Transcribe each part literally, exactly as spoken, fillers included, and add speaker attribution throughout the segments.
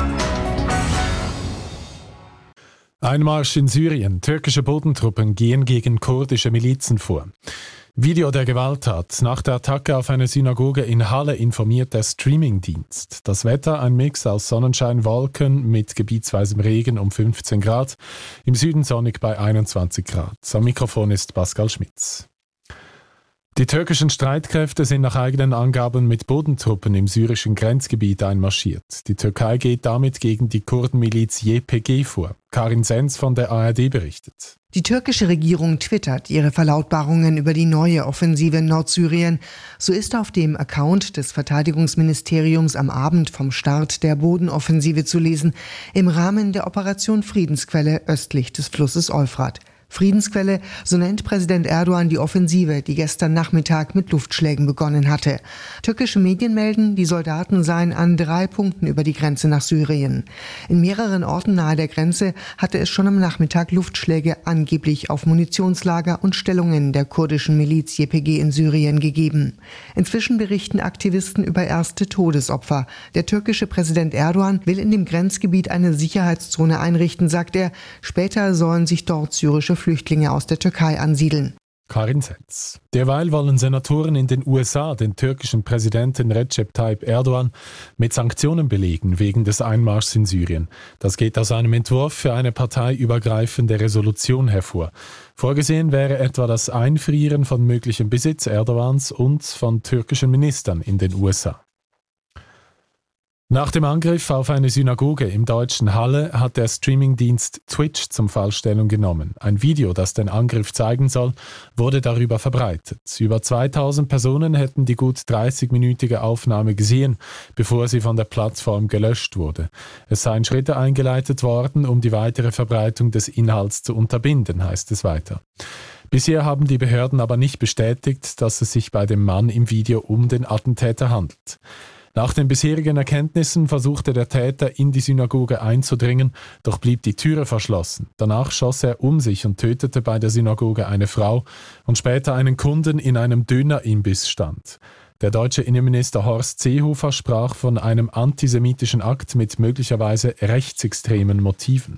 Speaker 1: Einmarsch in Syrien. Türkische Bodentruppen gehen gegen kurdische Milizen vor. Video der Gewalttat. Nach der Attacke auf eine Synagoge in Halle informiert der Streamingdienst. Das Wetter ein Mix aus Sonnenschein, Wolken mit gebietsweisem Regen um fünfzehn Grad. Im Süden sonnig bei einundzwanzig Grad. Am Mikrofon ist Pascal Schmitz. Die türkischen Streitkräfte sind nach eigenen Angaben mit Bodentruppen im syrischen Grenzgebiet einmarschiert. Die Türkei geht damit gegen die Kurdenmiliz Y P G vor. Karin Sens von der A R D berichtet.
Speaker 2: Die türkische Regierung twittert ihre Verlautbarungen über die neue Offensive in Nordsyrien. So ist auf dem Account des Verteidigungsministeriums am Abend vom Start der Bodenoffensive zu lesen, im Rahmen der Operation Friedensquelle östlich des Flusses Euphrat. Friedensquelle, so nennt Präsident Erdogan die Offensive, die gestern Nachmittag mit Luftschlägen begonnen hatte. Türkische Medien melden, die Soldaten seien an drei Punkten über die Grenze nach Syrien. In mehreren Orten nahe der Grenze hatte es schon am Nachmittag Luftschläge angeblich auf Munitionslager und Stellungen der kurdischen Miliz Y P G in Syrien gegeben. Inzwischen berichten Aktivisten über erste Todesopfer. Der türkische Präsident Erdogan will in dem Grenzgebiet eine Sicherheitszone einrichten, sagt er. Später sollen sich dort syrische Flüchtlinge aus der Türkei ansiedeln.
Speaker 1: Karin Setz. Derweil wollen Senatoren in den U S A den türkischen Präsidenten Recep Tayyip Erdogan mit Sanktionen belegen wegen des Einmarschs in Syrien. Das geht aus einem Entwurf für eine parteiübergreifende Resolution hervor. Vorgesehen wäre etwa das Einfrieren von möglichem Besitz Erdogans und von türkischen Ministern in den U S A. Nach dem Angriff auf eine Synagoge im deutschen Halle hat der Streamingdienst Twitch zum Fall Stellung genommen. Ein Video, das den Angriff zeigen soll, wurde darüber verbreitet. Über zweitausend Personen hätten die gut dreißig-minütige Aufnahme gesehen, bevor sie von der Plattform gelöscht wurde. Es seien Schritte eingeleitet worden, um die weitere Verbreitung des Inhalts zu unterbinden, heißt es weiter. Bisher haben die Behörden aber nicht bestätigt, dass es sich bei dem Mann im Video um den Attentäter handelt. Nach den bisherigen Erkenntnissen versuchte der Täter in die Synagoge einzudringen, doch blieb die Türe verschlossen. Danach schoss er um sich und tötete bei der Synagoge eine Frau und später einen Kunden in einem Dönerimbiss-Stand. Der deutsche Innenminister Horst Seehofer sprach von einem antisemitischen Akt mit möglicherweise rechtsextremen Motiven.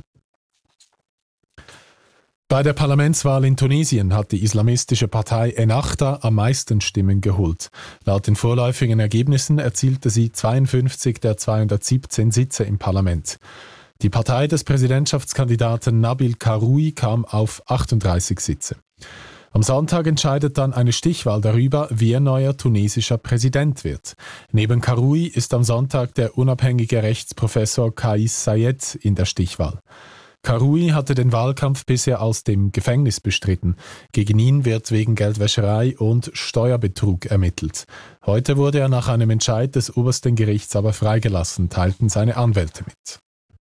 Speaker 1: Bei der Parlamentswahl in Tunesien hat die islamistische Partei Ennahda am meisten Stimmen geholt. Laut den vorläufigen Ergebnissen erzielte sie zweiundfünfzig der zweihundertsiebzehn Sitze im Parlament. Die Partei des Präsidentschaftskandidaten Nabil Karoui kam auf achtunddreißig Sitze. Am Sonntag entscheidet dann eine Stichwahl darüber, wer neuer tunesischer Präsident wird. Neben Karoui ist am Sonntag der unabhängige Rechtsprofessor Kais Saied in der Stichwahl. Karoui hatte den Wahlkampf bisher aus dem Gefängnis bestritten. Gegen ihn wird wegen Geldwäscherei und Steuerbetrug ermittelt. Heute wurde er nach einem Entscheid des obersten Gerichts aber freigelassen, teilten seine Anwälte mit.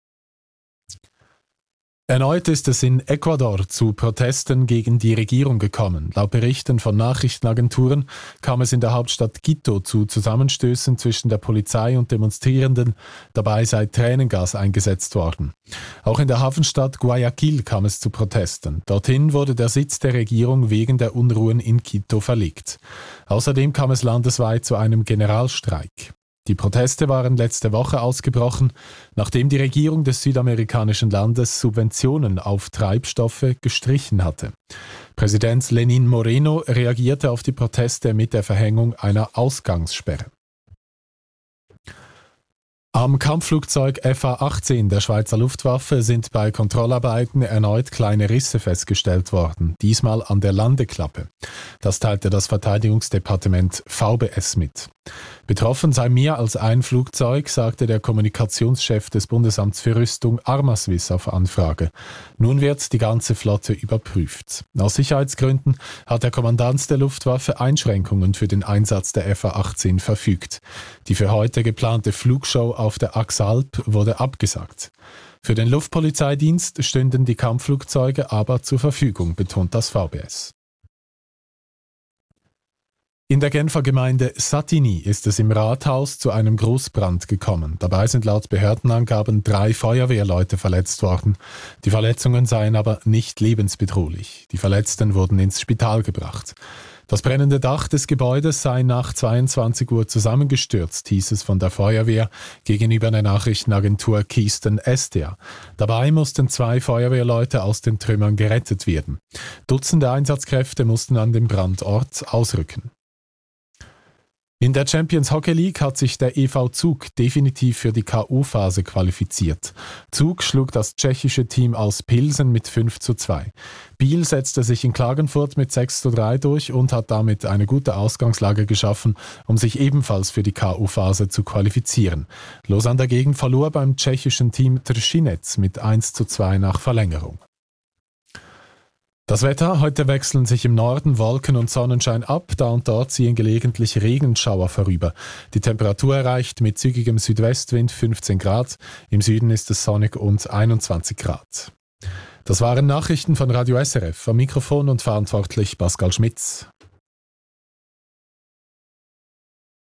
Speaker 1: Erneut ist es in Ecuador zu Protesten gegen die Regierung gekommen. Laut Berichten von Nachrichtenagenturen kam es in der Hauptstadt Quito zu Zusammenstößen zwischen der Polizei und Demonstrierenden. Dabei sei Tränengas eingesetzt worden. Auch in der Hafenstadt Guayaquil kam es zu Protesten. Dorthin wurde der Sitz der Regierung wegen der Unruhen in Quito verlegt. Außerdem kam es landesweit zu einem Generalstreik. Die Proteste waren letzte Woche ausgebrochen, nachdem die Regierung des südamerikanischen Landes Subventionen auf Treibstoffe gestrichen hatte. Präsident Lenín Moreno reagierte auf die Proteste mit der Verhängung einer Ausgangssperre. Am Kampfflugzeug F A achtzehn der Schweizer Luftwaffe sind bei Kontrollarbeiten erneut kleine Risse festgestellt worden, diesmal an der Landeklappe. Das teilte das Verteidigungsdepartement V B S mit. Betroffen sei mehr als ein Flugzeug, sagte der Kommunikationschef des Bundesamts für Rüstung Armaswiss auf Anfrage. Nun wird die ganze Flotte überprüft. Aus Sicherheitsgründen hat der Kommandant der Luftwaffe Einschränkungen für den Einsatz der F A achtzehn verfügt. Die für heute geplante Flugshow auf der Axalp wurde abgesagt. Für den Luftpolizeidienst stünden die Kampfflugzeuge aber zur Verfügung, betont das V B S. In der Genfer Gemeinde Satigny ist es im Rathaus zu einem Großbrand gekommen. Dabei sind laut Behördenangaben drei Feuerwehrleute verletzt worden. Die Verletzungen seien aber nicht lebensbedrohlich. Die Verletzten wurden ins Spital gebracht. Das brennende Dach des Gebäudes sei nach zweiundzwanzig Uhr zusammengestürzt, hieß es von der Feuerwehr gegenüber der Nachrichtenagentur Keystone Estia. Dabei mussten zwei Feuerwehrleute aus den Trümmern gerettet werden. Dutzende Einsatzkräfte mussten an den Brandort ausrücken. In der Champions Hockey League hat sich der E V Zug definitiv für die K O-Phase qualifiziert. Zug schlug das tschechische Team aus Pilsen mit fünf zu zwei. Biel setzte sich in Klagenfurt mit sechs zu drei durch und hat damit eine gute Ausgangslage geschaffen, um sich ebenfalls für die K O-Phase zu qualifizieren. Lausanne dagegen verlor beim tschechischen Team Třinec mit eins zu zwei nach Verlängerung. Das Wetter: Heute wechseln sich im Norden Wolken und Sonnenschein ab, da und dort ziehen gelegentlich Regenschauer vorüber. Die Temperatur erreicht mit zügigem Südwestwind fünfzehn Grad, im Süden ist es sonnig und einundzwanzig Grad. Das waren Nachrichten von Radio S R F, am Mikrofon und verantwortlich Pascal Schmitz.